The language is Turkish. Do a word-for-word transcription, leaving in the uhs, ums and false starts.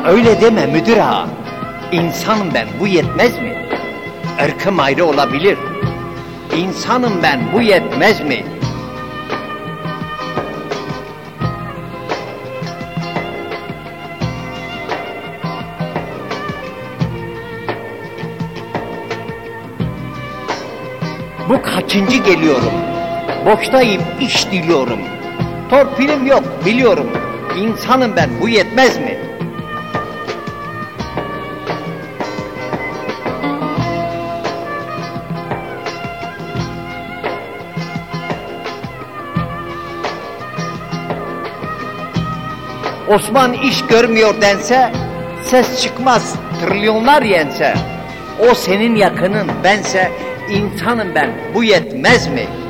öyle deme müdür ağa. İnsanım ben, bu yetmez mi? Irkım ayrı olabilir. İnsanım ben, bu yetmez mi? Bu kaçıncı geliyorum? Boştayım, iş diliyorum. Torpilim yok, biliyorum. İnsanım ben, bu yetmez mi? Osman iş görmüyor dense, ses çıkmaz, trilyonlar yense. O senin yakının, bense insanım ben, bu yetmez mi?